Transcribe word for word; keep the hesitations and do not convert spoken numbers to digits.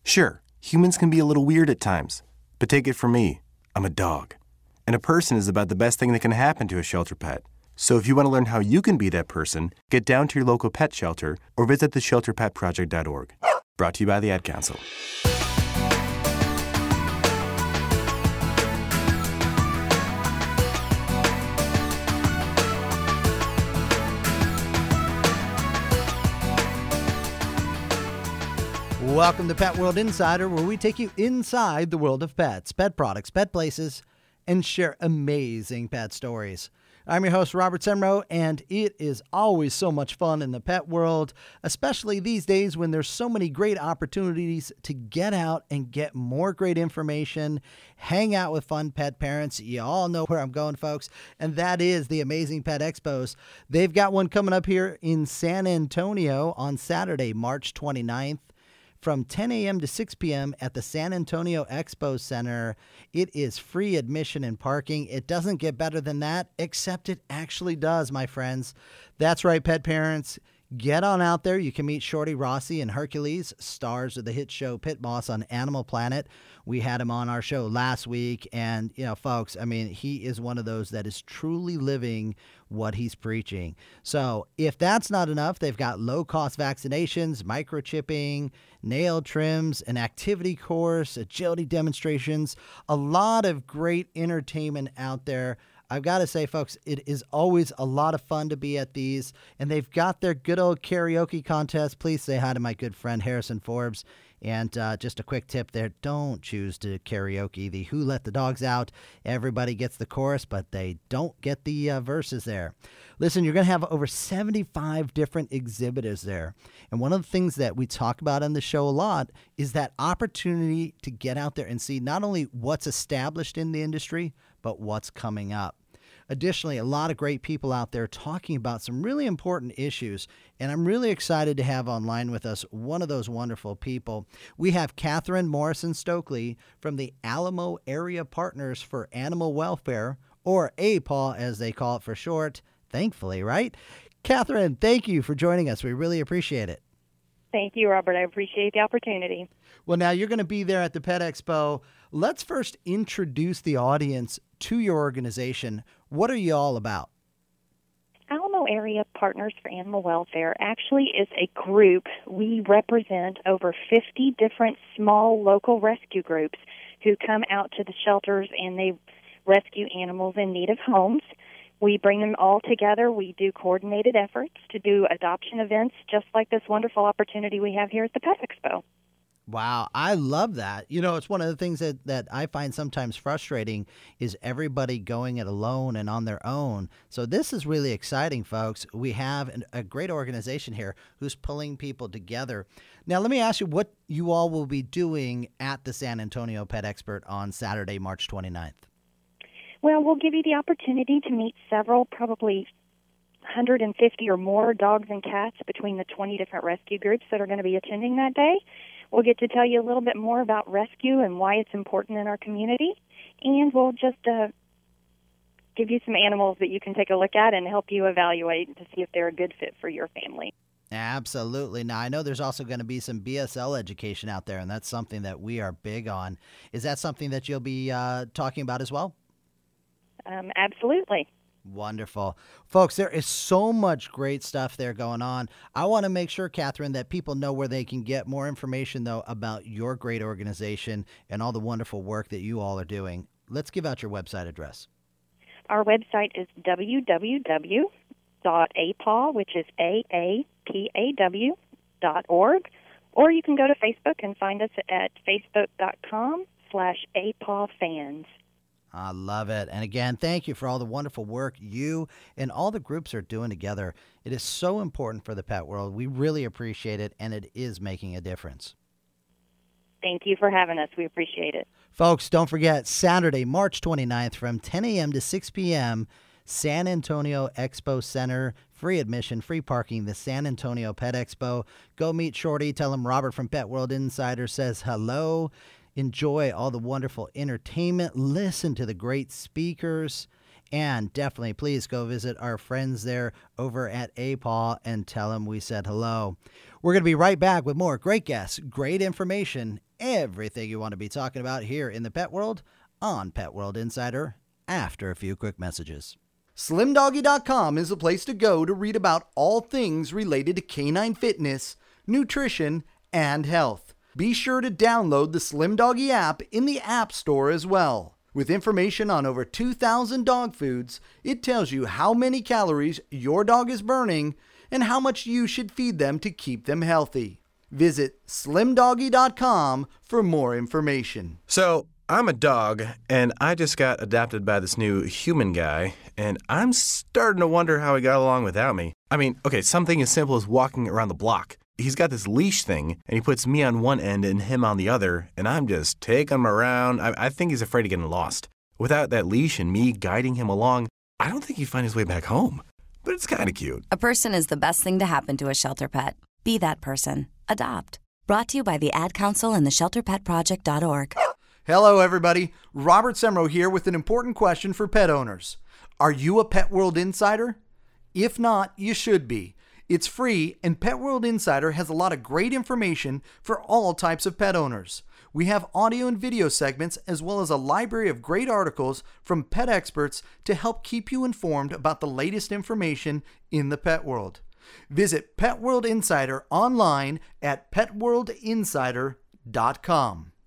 Sure, humans can be a little weird at times, but take it from me, I'm a dog. And a person is about the best thing that can happen to a shelter pet. So if you want to learn how you can be that person, get down to your local pet shelter or visit the shelter pet project dot org. Brought to you by the Ad Council. Welcome to Pet World Insider, where we take you inside the world of pets, pet products, pet places, and share amazing pet stories. I'm your host, Robert Semro, and it is always so much fun in the pet world, especially these days when there's so many great opportunities to get out and get more great information, hang out with fun pet parents. You all know where I'm going, folks, and that is the Amazing Pet Expos. They've got one coming up here in San Antonio on Saturday, March twenty-ninth. From ten a.m. to six p.m. at the San Antonio Expo Center. It is free admission and parking. It doesn't get better than that, except it actually does, my friends. That's right, pet parents. Get on out there. You can meet Shorty Rossi and Hercules, stars of the hit show Pit Boss on Animal Planet. We had him on our show last week, and, you know, folks, I mean, he is one of those that is truly living what he's preaching. So if that's not enough, they've got low-cost vaccinations, microchipping, nail trims, an activity course, agility demonstrations, a lot of great entertainment out there. I've got to say, folks, it is always a lot of fun to be at these, and they've got their good old karaoke contest. Please say hi to my good friend Harrison Forbes. And uh, just a quick tip there, don't choose to karaoke the Who Let the Dogs Out. Everybody gets the chorus, but they don't get the uh, verses there. Listen, you're going to have over seventy-five different exhibitors there. And one of the things that we talk about on the show a lot is that opportunity to get out there and see not only what's established in the industry, but what's coming up. Additionally, a lot of great people out there talking about some really important issues, and I'm really excited to have online with us one of those wonderful people. We have Catherine Morrison Stokely from the Alamo Area Partners for Animal Welfare, or A P A W as they call it for short, thankfully, right? Catherine, thank you for joining us. We really appreciate it. Thank you, Robert. I appreciate the opportunity. Well, now you're going to be there at the Pet Expo. Let's first introduce the audience to your organization. What are you all about? Alamo Area Partners for Animal Welfare actually is a group. We represent over fifty different small local rescue groups who come out to the shelters and they rescue animals in need of homes. We bring them all together. We do coordinated efforts to do adoption events, just like this wonderful opportunity we have here at the Pet Expo. Wow, I love that. You know, it's one of the things that, that I find sometimes frustrating is everybody going it alone and on their own. So this is really exciting, folks. We have an, a great organization here who's pulling people together. Now, let me ask you what you all will be doing at the San Antonio Pet Expert on Saturday, March twenty-ninth. Well, we'll give you the opportunity to meet several, probably one hundred fifty or more dogs and cats between the twenty different rescue groups that are going to be attending that day. We'll get to tell you a little bit more about rescue and why it's important in our community. And we'll just uh, give you some animals that you can take a look at and help you evaluate to see if they're a good fit for your family. Absolutely. Now, I know there's also going to be some B S L education out there, and that's something that we are big on. Is that something that you'll be uh, talking about as well? Um, absolutely. Wonderful. Folks, there is so much great stuff there going on. I want to make sure, Catherine, that people know where they can get more information, though, about your great organization and all the wonderful work that you all are doing. Let's give out your website address. Our website is w w w dot a p a w, which is A A P A W dot org, or you can go to Facebook and find us at facebook.com slash apawfans. I love it. And again, thank you for all the wonderful work you and all the groups are doing together. It is so important for the pet world. We really appreciate it, and it is making a difference. Thank you for having us. We appreciate it. Folks, don't forget, Saturday, March twenty-ninth from ten a.m. to six p.m., San Antonio Expo Center, free admission, free parking, the San Antonio Pet Expo. Go meet Shorty. Tell him Robert from Pet World Insider says hello. Enjoy all the wonderful entertainment. Listen to the great speakers. And definitely, please go visit our friends there over at A P A W and tell them we said hello. We're going to be right back with more great guests, great information, everything you want to be talking about here in the pet world on Pet World Insider after a few quick messages. Slim Doggy dot com is the place to go to read about all things related to canine fitness, nutrition, and health. Be sure to download the Slim Doggy app in the App Store as well. With information on over two thousand dog foods, it tells you how many calories your dog is burning and how much you should feed them to keep them healthy. Visit Slim Doggy dot com for more information. So, I'm a dog, and I just got adopted by this new human guy, and I'm starting to wonder how he got along without me. I mean, okay, something as simple as walking around the block. He's got this leash thing, and he puts me on one end and him on the other, and I'm just taking him around. I, I think he's afraid of getting lost. Without that leash and me guiding him along, I don't think he'd find his way back home. But it's kind of cute. A person is the best thing to happen to a shelter pet. Be that person. Adopt. Brought to you by the Ad Council and the shelter pet project dot org. Hello, everybody. Robert Semro here with an important question for pet owners. Are you a Pet World Insider? If not, you should be. It's free, and Pet World Insider has a lot of great information for all types of pet owners. We have audio and video segments as well as a library of great articles from pet experts to help keep you informed about the latest information in the pet world. Visit Pet World Insider online at pet world insider dot com.